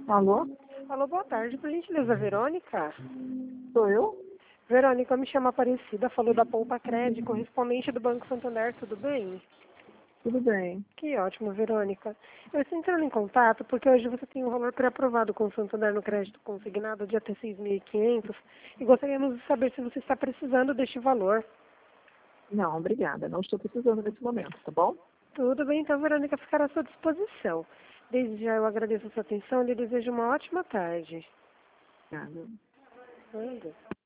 Alô? Alô, boa tarde. Por gentileza, Verônica? Sou eu? Verônica, eu me chamo Aparecida, falou da Poupa Crédito, correspondente do Banco Santander, tudo bem? Tudo bem. Que ótimo, Verônica. Eu estou entrando em contato porque hoje você tem um valor pré-aprovado com o Santander no crédito consignado de até 6.500 e gostaríamos de saber se você está precisando deste valor. Não, obrigada. Não estou precisando nesse momento, tá bom? Tudo bem, então, Verônica, ficará à sua disposição. Desde já eu agradeço a sua atenção e lhe desejo uma ótima tarde. Obrigada. Manda.